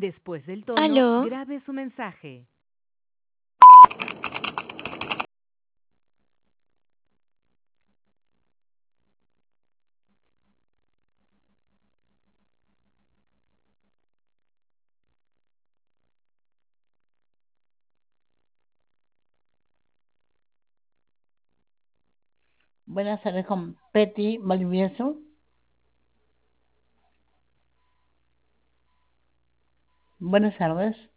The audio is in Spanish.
Después del tono, Aló, grabe su mensaje. Buenas tardes con Petty Valdivieso. Buenas tardes.